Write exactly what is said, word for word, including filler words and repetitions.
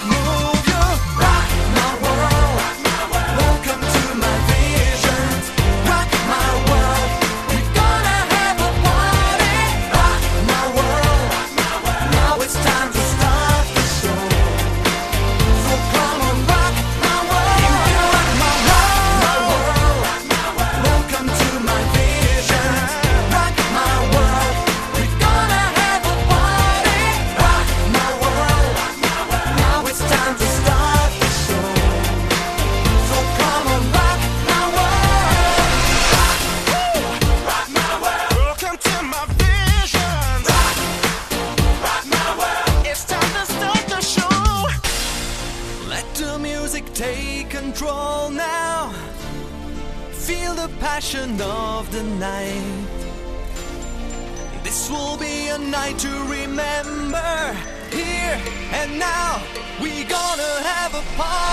move you. Rock my world. Welcome to my visions. Rock my world. We're gonna have a party. Rock my world. Now it's time to start the show. So come on, rock my world. You can rock my world. Welcome to my visions. Rock my world. We're gonna have a party. Rock my world. Now it's time to start the show. So come on, rock my world. Rock my world. Welcome to my visions. Rock my world. It's time to start the show. Let the music take control now. Feel the passion of the night. This will be a night to remember. Here and now, we gonna have a party.